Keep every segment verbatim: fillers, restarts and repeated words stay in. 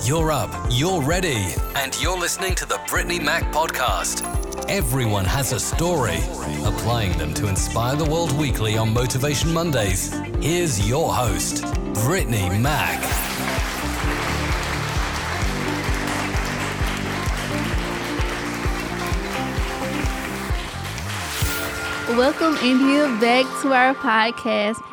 You're up, you're ready, and you're listening to the Brittany Mac Podcast. Everyone has a story. Applying them to inspire the world weekly on Motivation Mondays. Here's your host, Brittany Mac. Welcome, India, back to our podcast.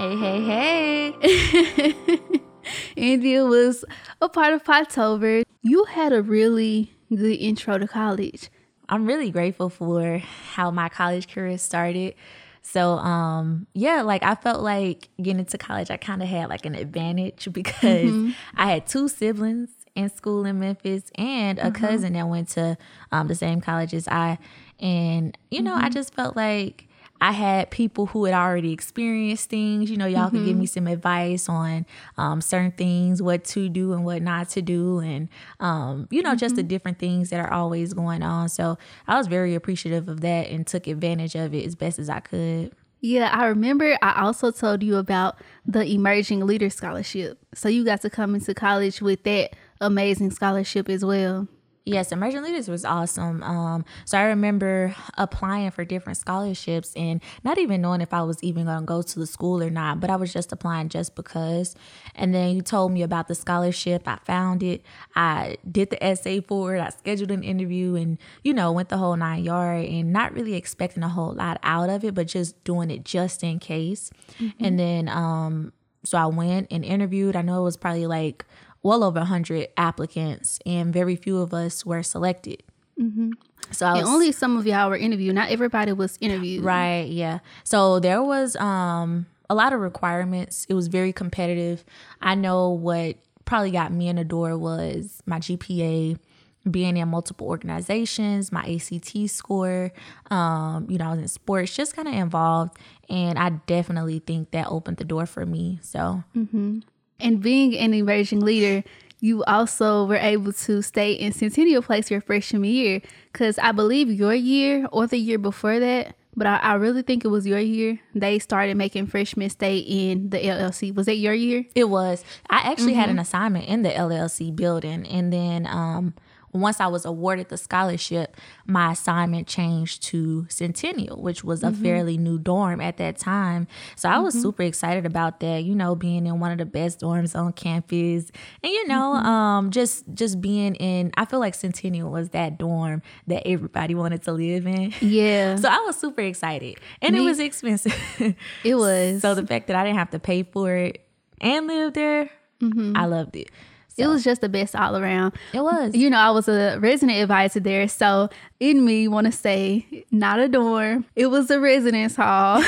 Hey, hey, hey. India was a part of Podtober. You had a really good intro to college. I'm really grateful for how my college career started. So, um, yeah, like I felt like getting into college, I kind of had like an advantage because mm-hmm. I had two siblings in school in Memphis and a mm-hmm. cousin that went to um, the same college as I. And, you know, mm-hmm. I just felt like I had people who had already experienced things. You know, y'all mm-hmm. could give me some advice on um, certain things, what to do and what not to do. And, um, you know, mm-hmm. just the different things that are always going on. So I was very appreciative of that and took advantage of it as best as I could. Yeah, I remember I also told you about the Emerging Leader Scholarship. So you got to come into college with that amazing scholarship as well. Yes, Emerging Leaders was awesome. Um, so I remember applying for different scholarships and not even knowing if I was even going to go to the school or not, but I was just applying just because. And then you told me about the scholarship. I found it. I did the essay for it. I scheduled an interview and, you know, went the whole nine yard and not really expecting a whole lot out of it, but just doing it just in case. Mm-hmm. And then, um, so I went and interviewed. I know it was probably like well over one hundred applicants, and very few of us were selected. Mm-hmm. So I was, and only some of y'all were interviewed. Not everybody was interviewed. Right, yeah. So there was um, a lot of requirements. It was very competitive. I know what probably got me in the door was my G P A, being in multiple organizations, my A C T score, um, you know, I was in sports, just kind of involved. And I definitely think that opened the door for me. So... Mm-hmm. And being an emerging leader, you also were able to stay in Centennial Place your freshman year, because I believe your year or the year before that, but I, I really think it was your year, they started making freshmen stay in the L L C. Was that your year? It was. I actually mm-hmm. had an assignment in the L L C building, and then um, once I was awarded the scholarship, my assignment changed to Centennial, which was a mm-hmm. fairly new dorm at that time. So I was mm-hmm. super excited about that, you know, being in one of the best dorms on campus. And, you know, mm-hmm. um, just just being in, I feel like Centennial was that dorm that everybody wanted to live in. Yeah. So I was super excited. And Me, it was expensive. It was. So the fact that I didn't have to pay for it and live there, mm-hmm. I loved it. So. It was just the best all around. It was. You know, I was a resident advisor there. So in me want to say, not a dorm. It was a residence hall.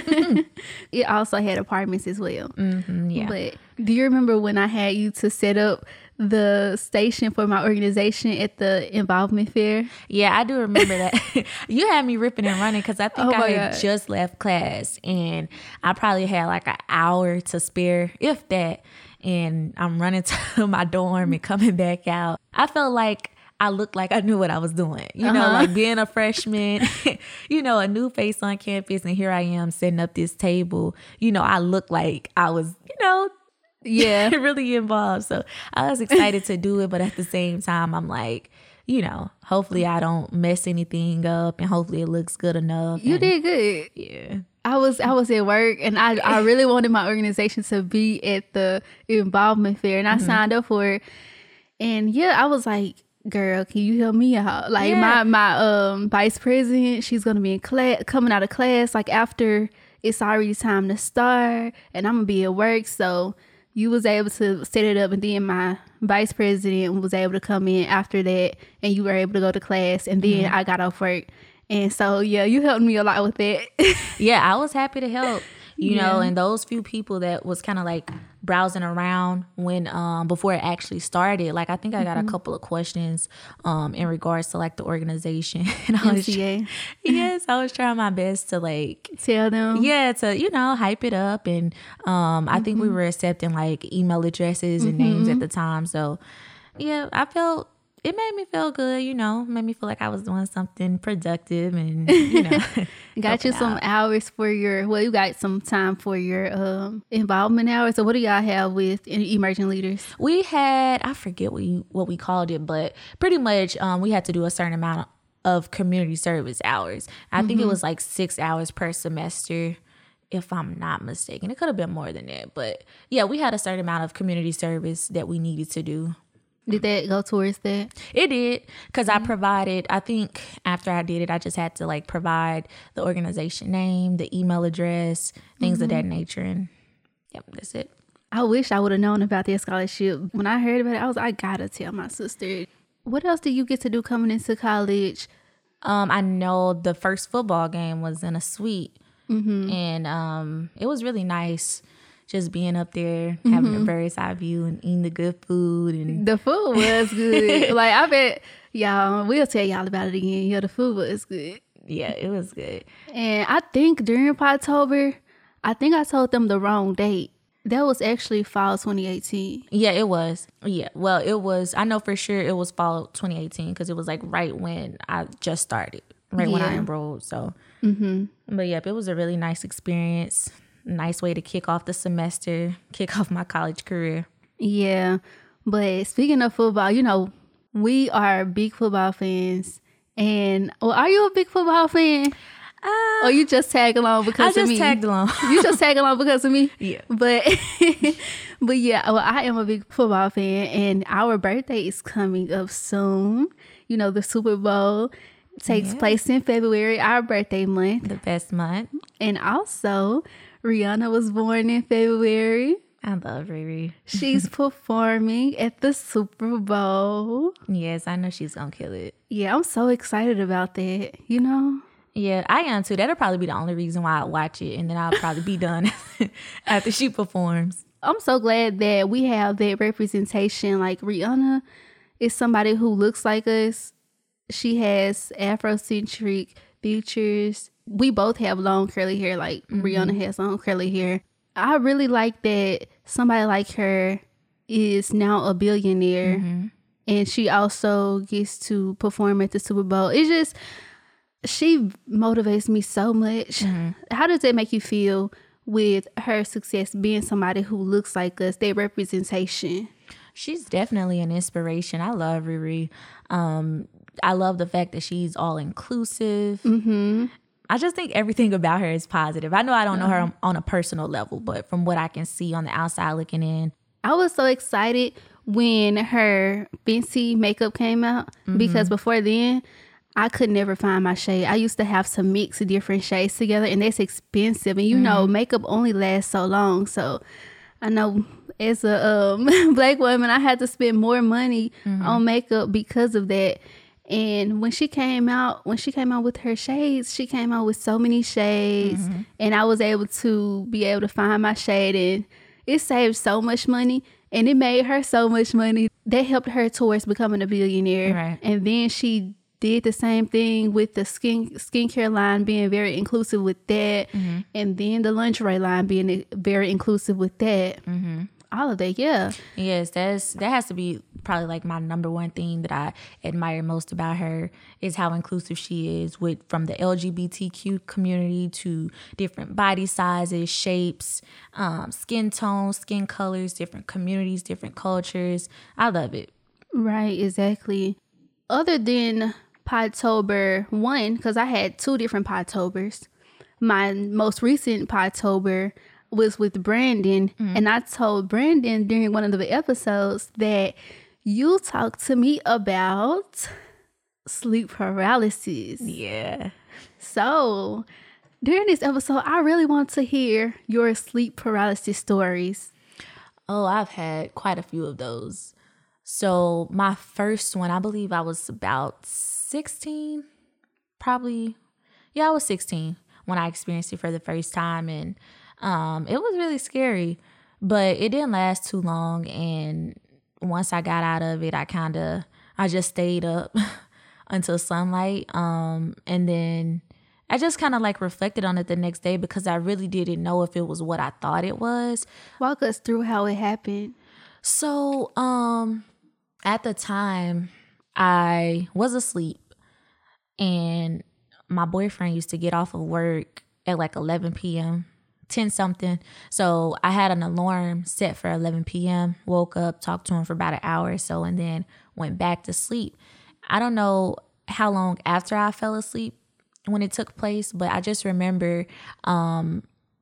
It also had apartments as well. Mm-hmm, yeah. But do you remember when I had you to set up the station for my organization at the involvement fair? Yeah, I do remember that. You had me ripping and running because I think oh I had God. just left class and I probably had like an hour to spare, if that. And I'm running to my dorm and coming back out. I felt like I looked like I knew what I was doing. You know, uh-huh. like being a freshman, you know, a new face on campus. And here I am setting up this table. You know, I looked like I was, you know, yeah, really involved. So I was excited to do it. But at the same time, I'm like, you know, hopefully I don't mess anything up and hopefully it looks good enough. You and, did good. Yeah. I was I was at work and I, I really wanted my organization to be at the involvement fair and I mm-hmm. signed up for it. And yeah, I was like, girl, can you help me out? Like yeah. my my um vice president, she's gonna be in class, coming out of class like after it's already time to start, and I'm gonna be at work. So you was able to set it up, and then my vice president was able to come in after that, and you were able to go to class, and then mm-hmm. I got off work. And so, yeah, you helped me a lot with that. Yeah, I was happy to help, you yeah. know, and those few people that was kind of like browsing around when, um, before it actually started, like, I think I got mm-hmm. a couple of questions, um, in regards to like the organization. And I M C A. Was, yes, I was trying my best to like tell them. Yeah, to, you know, hype it up. And, um, mm-hmm. I think we were accepting like email addresses and mm-hmm. names at the time. So, yeah, I felt it made me feel good, you know, made me feel like I was doing something productive and, you know. Got you some out. hours for your, well, you got some time for your um, involvement hours. So what do y'all have with emerging leaders? We had, I forget what, you, what we called it, but pretty much um, we had to do a certain amount of community service hours. I mm-hmm. think it was like six hours per semester, if I'm not mistaken. It could have been more than that. But yeah, we had a certain amount of community service that we needed to do. Did that go towards that? It did, because mm-hmm. I provided, I think after I did it, I just had to like provide the organization name, the email address, things mm-hmm. of that nature. And yep, that's it. I wish I would have known about that scholarship. When I heard about it, I was I gotta tell my sister. What else did you get to do coming into college? Um, I know the first football game was in a suite, mm-hmm. and um, it was really nice. Just being up there, mm-hmm. having a bird's eye view and eating the good food. And the food was good. Like, I bet y'all, we'll tell y'all about it again. Yeah, the food was good. Yeah, it was good. And I think during Podtober, I think I told them the wrong date. That was actually fall twenty eighteen. Yeah, it was. Yeah, well, it was. I know for sure it was fall twenty eighteen because it was like right when I just started, right yeah. when I enrolled. So, mm-hmm. but yeah, it was a really nice experience. Nice way to kick off the semester, kick off my college career. Yeah, but speaking of football, you know, we are big football fans. And well, are you a big football fan? Uh, or you just tag along because I of just me? tagged along. You just tag along because of me? Yeah. But, but yeah, well, I am a big football fan, and our birthday is coming up soon. You know, the Super Bowl takes yeah. place in February, our birthday month. The best month. And also, Rihanna was born in February. I love Riri. She's performing at the Super Bowl. Yes, I know she's gonna kill it. Yeah, I'm so excited about that, you know? Yeah, I am too. That'll probably be the only reason why I watch it, and then I'll probably be done after she performs. I'm so glad that we have that representation. Like, Rihanna is somebody who looks like us. She has Afrocentric features. We both have long curly hair, like mm-hmm. Rihanna has long curly hair. I really like that somebody like her is now a billionaire, mm-hmm. and she also gets to perform at the Super Bowl. It's just, she motivates me so much. Mm-hmm. How does that make you feel with her success, being somebody who looks like us, their representation? She's definitely an inspiration. I love Riri. Um, I love the fact that she's all inclusive. Mm-hmm. I just think everything about her is positive. I know I don't know her on a personal level, but from what I can see on the outside looking in. I was so excited when her Fenty makeup came out, mm-hmm. because before then, I could never find my shade. I used to have to mix different shades together, and that's expensive. And you mm-hmm. know, makeup only lasts so long. So I know as a um, Black woman, I had to spend more money mm-hmm. on makeup because of that. And when she came out, when she came out with her shades, she came out with so many shades, mm-hmm. and I was able to be able to find my shade, and it saved so much money, and it made her so much money. That helped her towards becoming a billionaire. Right. And then she did the same thing with the skin skincare line, being very inclusive with that, mm-hmm. and then the lingerie line being very inclusive with that. Mm-hmm. All of that, yeah. Yes, that's that has to be probably like my number one thing that I admire most about her is how inclusive she is, with from the L G B T Q community to different body sizes, shapes, um, skin tones, skin colors, different communities, different cultures. I love it. Right, exactly. Other than Podtober one, because I had two different Podtobers. My most recent Podtober was with Brandon, mm. and I told Brandon during one of the episodes that you talked to me about sleep paralysis. Yeah. So during this episode, I really want to hear your sleep paralysis stories. Oh, I've had quite a few of those. So my first one, I believe I was about sixteen, probably. Yeah, I was sixteen when I experienced it for the first time, and Um, it was really scary, but it didn't last too long. And once I got out of it, I kind of, I just stayed up until sunlight. Um, and then I just kind of like reflected on it the next day because I really didn't know if it was what I thought it was. Walk us through how it happened. So, um, at the time, I was asleep, and my boyfriend used to get off of work at like eleven p.m., ten something. So I had an alarm set for eleven p.m., woke up, talked to him for about an hour or so, and then went back to sleep. I don't know how long after I fell asleep when it took place, but I just remember um,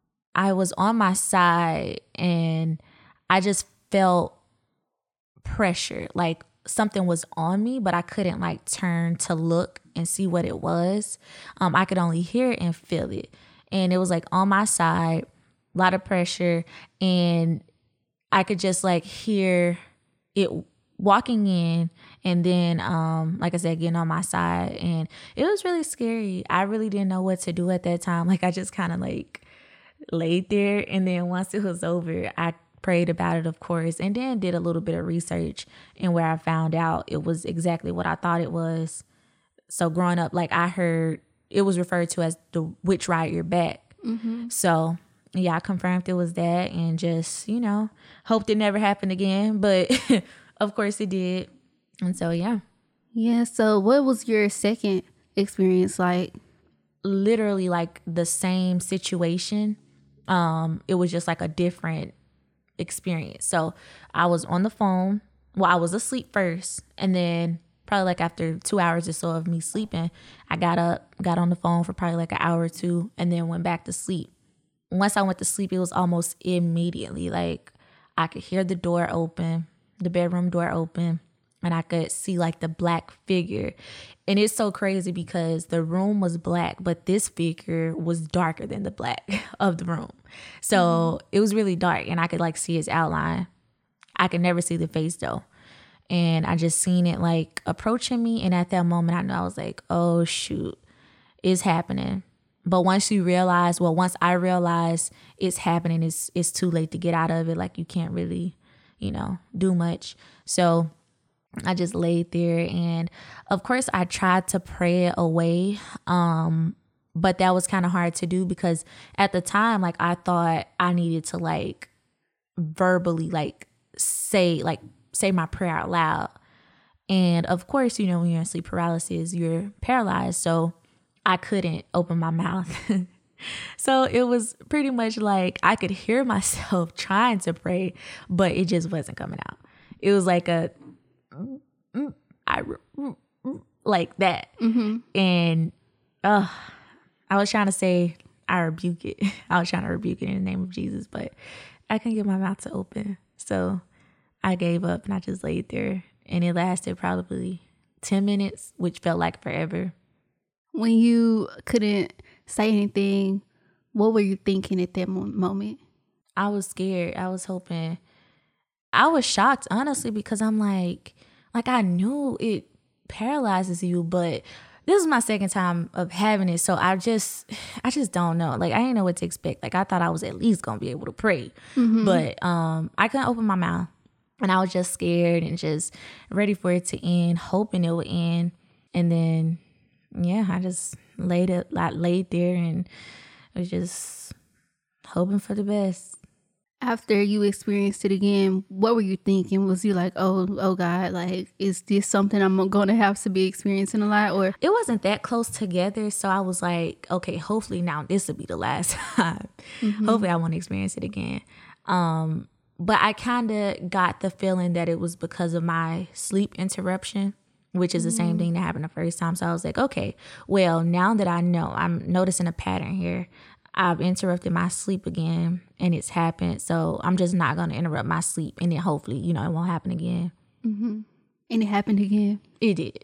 I was on my side and I just felt pressure, like something was on me, but I couldn't like turn to look and see what it was. Um, I could only hear it and feel it. And it was like on my side, a lot of pressure. And I could just like hear it walking in, and then, um, like I said, getting on my side. And it was really scary. I really didn't know what to do at that time. Like I just kind of like laid there. And then once it was over, I prayed about it, of course, and then did a little bit of research, and where I found out it was exactly what I thought it was. So growing up, like I heard it was referred to as the witch ride your back. Mm-hmm. So yeah, I confirmed it was that, and just, you know, hoped it never happened again. But of course it did. And so, yeah. Yeah. So what was your second experience like? Literally like the same situation. Um, it was just like a different experience. So I was on the phone. Well, I was asleep first, and then probably like after two hours or so of me sleeping, I got up, got on the phone for probably like an hour or two, and then went back to sleep. Once I went to sleep, it was almost immediately. Like I could hear the door open, the bedroom door open, and I could see like the black figure. And it's so crazy because the room was black, but this figure was darker than the black of the room. So mm-hmm. it was really dark, and I could like see his outline. I could never see the face though. And I just seen it like approaching me. And at that moment, I knew I was like, oh shoot, it's happening. But once you realize, well, once I realized it's happening, it's, it's too late to get out of it. Like you can't really, you know, do much. So I just laid there, and of course I tried to pray it away. Um, but that was kind of hard to do because at the time, like I thought I needed to like verbally like say, like, say my prayer out loud. And of course, you know, when you're in sleep paralysis, you're paralyzed. So I couldn't open my mouth. So it was pretty much like I could hear myself trying to pray, but it just wasn't coming out. It was like a, I, like that. Mm-hmm. And uh, I was trying to say, I rebuke it. I was trying to rebuke it in the name of Jesus, but I couldn't get my mouth to open. So I gave up and I just laid there, and it lasted probably ten minutes, which felt like forever. When you couldn't say anything, what were you thinking at that moment? I was scared. I was hoping. I was shocked, honestly, because I'm like, like I knew it paralyzes you, but this is my second time of having it. So I just, I just don't know. Like I didn't know what to expect. Like I thought I was at least going to be able to pray, mm-hmm. but um, I couldn't open my mouth. And I was just scared and just ready for it to end, hoping it would end. And then, yeah, I just laid it, like laid there, and was just hoping for the best. After you experienced it again, what were you thinking? Was you like, oh, oh God, like, is this something I'm going to have to be experiencing a lot? Or it wasn't that close together. So I was like, okay, hopefully now this will be the last time. Mm-hmm. Hopefully I won't experience it again. Um, But I kind of got the feeling that it was because of my sleep interruption, which is the mm. same thing that happened the first time. So I was like, okay, well, now that I know, I'm noticing a pattern here. I've interrupted my sleep again, and it's happened. So I'm just not going to interrupt my sleep. And then hopefully, you know, it won't happen again. Mm-hmm. And it happened again? It did.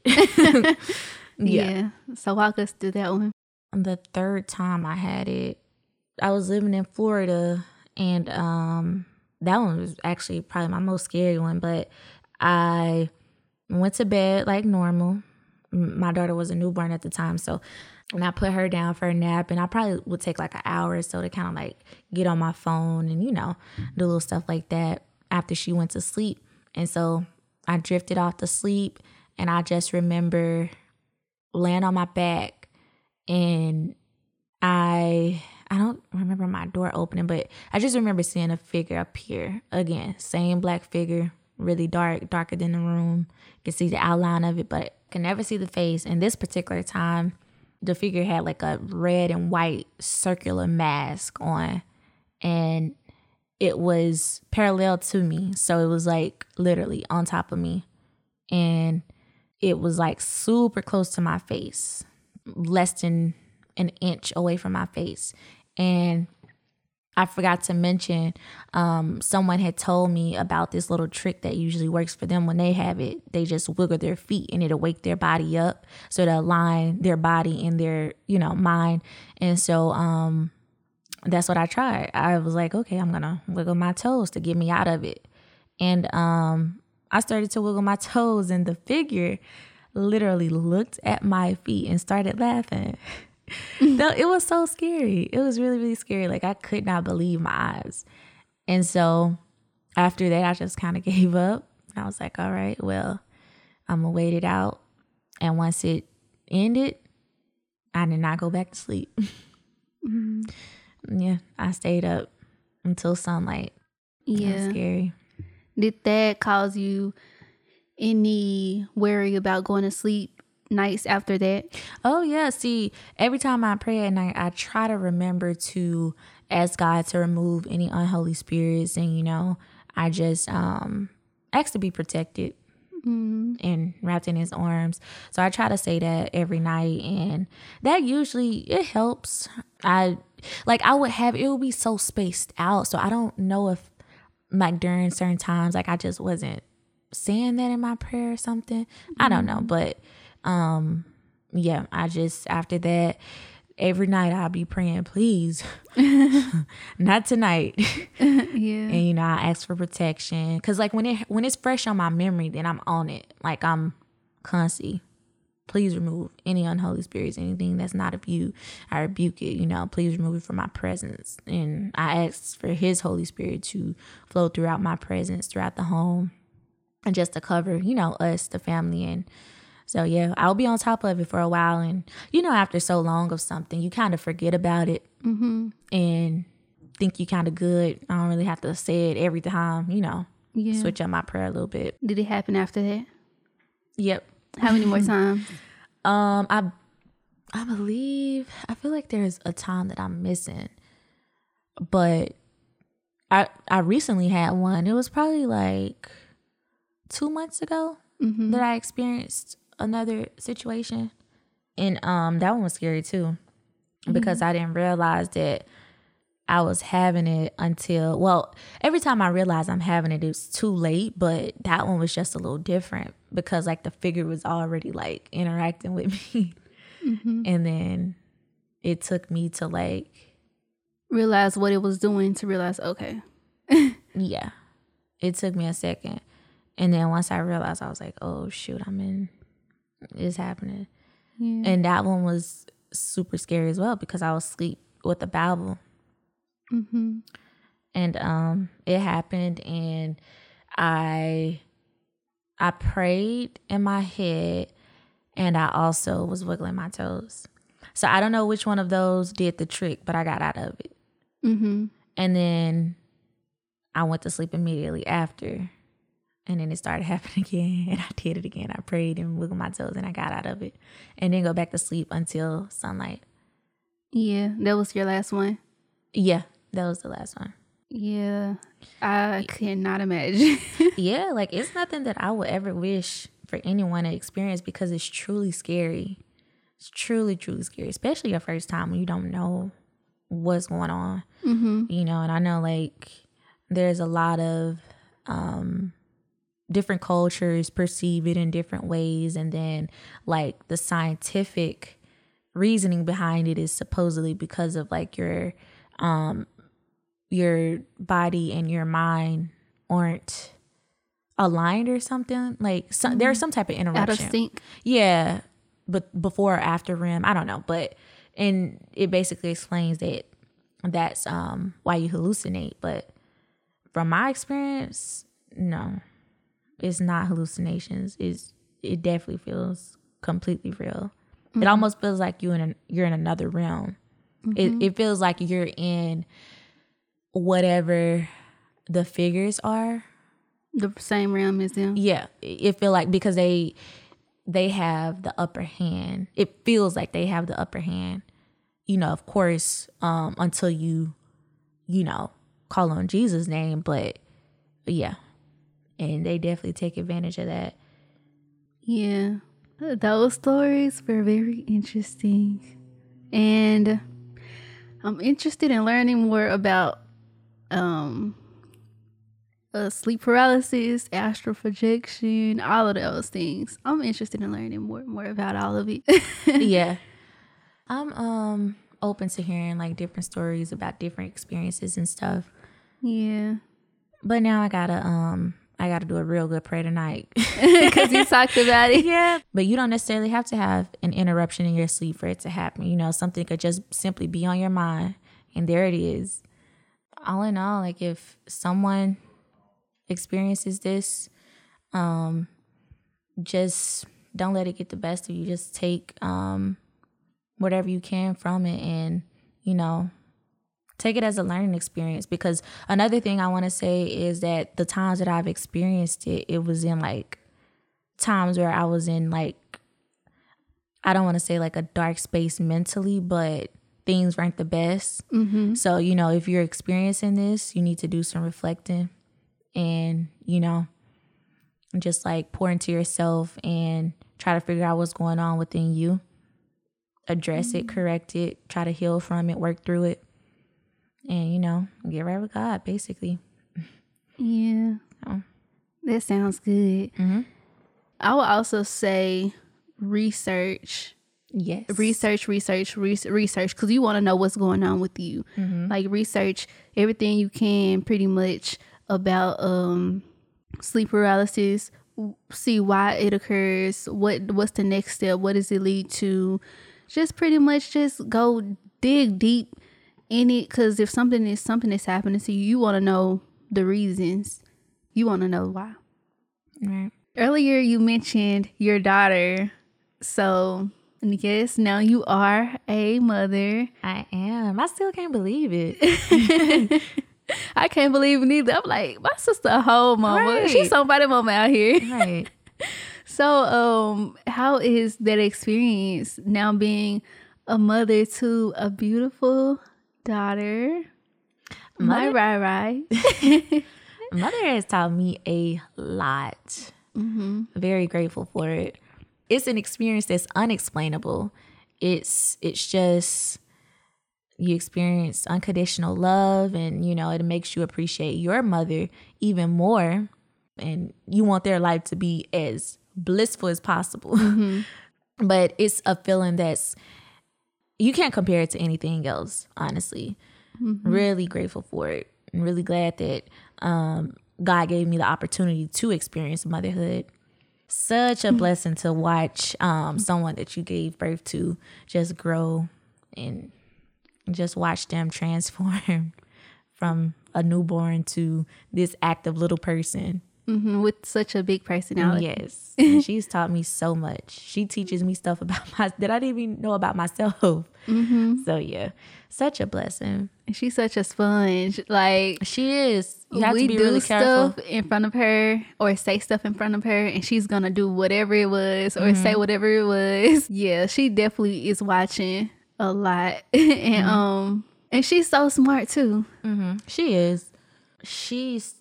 yeah. yeah. So walk us through that one. The third time I had it, I was living in Florida, and um. that one was actually probably my most scary one, but I went to bed like normal. My daughter was a newborn at the time, so when I put her down for a nap, and I probably would take like an hour or so to kind of like get on my phone and, you know, do little stuff like that after she went to sleep. And so I drifted off to sleep, and I just remember laying on my back, and I... I don't remember my door opening, but I just remember seeing a figure appear again. Same black figure, really dark, darker than the room. You can see the outline of it, but can never see the face. And this particular time, the figure had like a red and white circular mask on, and it was parallel to me. So it was like literally on top of me, and it was like super close to my face, less than an inch away from my face. And I forgot to mention, um, someone had told me about this little trick that usually works for them when they have it. They just wiggle their feet and it'll wake their body up, so to align their body and their, you know, mind. And so um, that's what I tried. I was like, okay, I'm going to wiggle my toes to get me out of it. And um, I started to wiggle my toes, and the figure literally looked at my feet and started laughing. It was so scary. It was really, really scary. Like, I could not believe my eyes. And so after that, I just kind of gave up. I was like, all right, well, I'm going to wait it out. And once it ended, I did not go back to sleep. Mm-hmm. Yeah, I stayed up until sunlight. Yeah. It was scary. Did that cause you any worry about going to sleep nights after that? Oh yeah. See, every time I pray at night, I try to remember to ask God to remove any unholy spirits, and you know, I just um ask to be protected mm. and wrapped in His arms. So I try to say that every night, and that usually it helps. I like I would have it would be so spaced out, so I don't know if like during certain times like I just wasn't saying that in my prayer or something. Mm. I don't know, but. Um, yeah, I just, after that, every night I'll be praying, please, not tonight. Yeah. And, you know, I ask for protection. Cause like when it, when it's fresh on my memory, then I'm on it. Like I'm constantly, please remove any unholy spirits, anything that's not of you. I rebuke it, you know, please remove it from my presence. And I ask for His Holy Spirit to flow throughout my presence, throughout the home, and just to cover, you know, us, the family. And so, yeah, I'll be on top of it for a while. And, you know, after so long of something, you kind of forget about it mm-hmm. and think you kind of good. I don't really have to say it every time, you know, yeah. switch up my prayer a little bit. Did it happen after that? Yep. How many more times? um, I I believe, I feel like there's a time that I'm missing. But I, I recently had one. It was probably like two months ago mm-hmm. that I experienced another situation, and um that one was scary too, because mm-hmm. I didn't realize that I was having it until, well, every time I realized I'm having it, it's too late. But that one was just a little different because like the figure was already like interacting with me, mm-hmm. and then it took me to like realize what it was doing to realize, okay. Yeah, it took me a second, and then once I realized, I was like, oh shoot, I'm in. Is happening. Yeah. And that one was super scary as well because I was asleep with the Bible. Mm-hmm. And um it happened, and I I prayed in my head, and I also was wiggling my toes. So I don't know which one of those did the trick, but I got out of it. Mm-hmm. And then I went to sleep immediately after. And then it started happening again, and I did it again. I prayed and wiggled my toes, and I got out of it, and then go back to sleep until sunlight. Yeah, that was your last one? Yeah, that was the last one. Yeah, I cannot imagine. Yeah, like it's nothing that I would ever wish for anyone to experience because it's truly scary. It's truly, truly scary, especially your first time when you don't know what's going on. Mm-hmm. You know, and I know like there's a lot of... um different cultures perceive it in different ways, and then like the scientific reasoning behind it is supposedly because of like your um your body and your mind aren't aligned or something, like so, mm-hmm. there's some type of interruption, out of sync. Yeah, but before or after R E M, I don't know, but and it basically explains that that's um why you hallucinate. But from my experience, no. It's not hallucinations. It's it definitely feels completely real. Mm-hmm. It almost feels like you in a, you're in another realm. Mm-hmm. It it feels like you're in whatever the figures are, The same realm as them. Yeah, it feel like because they they have the upper hand. It feels like they have the upper hand. You know, of course, um, until you, you know, call on Jesus' name. But, but yeah, and they definitely take advantage of that. Yeah, those stories were very interesting, and I'm interested in learning more about um. Uh, sleep paralysis, astral projection, all of those things. I'm interested in learning more more about all of it. Yeah. I'm um open to hearing like different stories about different experiences and stuff. Yeah. But now I gotta um I gotta do a real good prayer tonight. Because you talked about it. Yeah. But you don't necessarily have to have an interruption in your sleep for it to happen. You know, something could just simply be on your mind, and there it is. All in all, like if someone experiences this, um just don't let it get the best of you. Just take um whatever you can from it, and you know, take it as a learning experience. Because another thing I want to say is that the times that I've experienced it, it was in like times where I was in like, I don't want to say like a dark space mentally, but things weren't the best. Mm-hmm. So, you know, if you're experiencing this, you need to do some reflecting. And, you know, just like pour into yourself and try to figure out what's going on within you. Address mm-hmm. it, correct it, try to heal from it, work through it. And, you know, get right with God, basically. Yeah. So. That sounds good. Mm-hmm. I would also say research. Yes. Research, research, re- research, because you want to know what's going on with you. Mm-hmm. Like research everything you can pretty much about um sleep paralysis, see why it occurs, what what's the next step, what does it lead to. Just pretty much just go dig deep in it, because if something is something that's happening to you, you want to know the reasons, you want to know why. Right. Earlier you mentioned your daughter, so yes, now you are a mother. I am. I still can't believe it. I can't believe it either. I'm like, my sister a whole mama. Right. She's somebody mama out here. Right. So, um, how is that experience now being a mother to a beautiful daughter? My Rai Rai. Mother has taught me a lot. Mm-hmm. Very grateful for it. It's an experience that's unexplainable. It's it's just, you experience unconditional love, and you know, it makes you appreciate your mother even more, and you want their life to be as blissful as possible. Mm-hmm. But it's a feeling that's, you can't compare it to anything else, honestly. Mm-hmm. Really grateful for it. I'm really glad that um, God gave me the opportunity to experience motherhood. Such a mm-hmm. blessing to watch um, someone that you gave birth to just grow, and just watch them transform from a newborn to this active little person. Mm-hmm, with such a big personality. Yes. And she's taught me so much. She teaches me stuff about my that I didn't even know about myself. Mm-hmm. So yeah, such a blessing. And she's such a sponge. Like, she is. You have we to be do really careful. Stuff in front of her, or say stuff in front of her, and she's gonna do whatever it was, or mm-hmm. say whatever it was. Yeah, she definitely is watching a lot. and mm-hmm. um and she's so smart too. Mm-hmm. She is. She's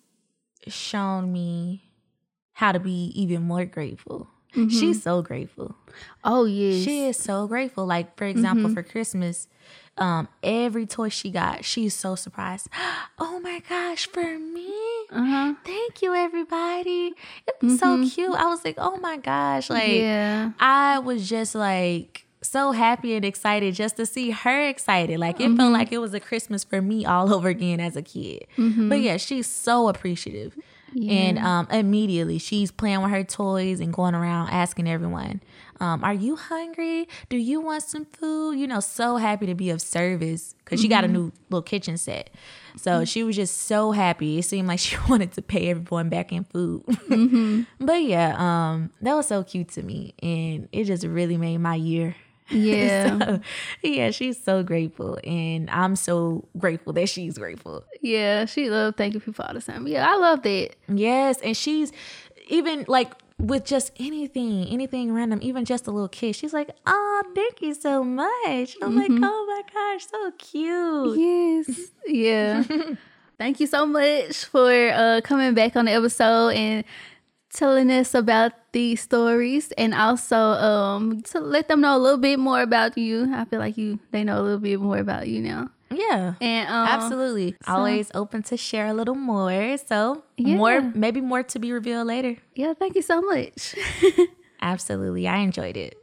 shown me how to be even more grateful. Mm-hmm. She's so grateful. Oh yes, she is so grateful. Like, for example, mm-hmm. for Christmas, um every toy she got, she's so surprised. Oh my gosh, for me? Uh-huh. Thank you, everybody. It was mm-hmm. so cute. I was like, oh my gosh, like yeah. I was just like so happy and excited just to see her excited. Like, it mm-hmm. felt like it was a Christmas for me all over again as a kid. Mm-hmm. But yeah, she's so appreciative. Yeah. And um, immediately she's playing with her toys and going around asking everyone, um, are you hungry? Do you want some food? You know, so happy to be of service, because mm-hmm. she got a new little kitchen set. So mm-hmm. she was just so happy. It seemed like she wanted to pay everyone back in food. Mm-hmm. But yeah, um, that was so cute to me. And it just really made my year. Yeah. So, yeah, she's so grateful. And I'm so grateful that she's grateful. Yeah, she loved thanking people all the time. Yeah, I love that. Yes. And she's even like with just anything, anything random, even just a little kiss. She's like, oh, thank you so much. I'm mm-hmm. like, oh my gosh, so cute. Yes. Yeah. Thank you so much for uh, coming back on the episode and telling us about these stories, and also um, to let them know a little bit more about you. I feel like you they know a little bit more about you now. Yeah, and um, absolutely. So, always open to share a little more. So yeah. more, maybe more to be revealed later. Yeah, thank you so much. Absolutely, I enjoyed it.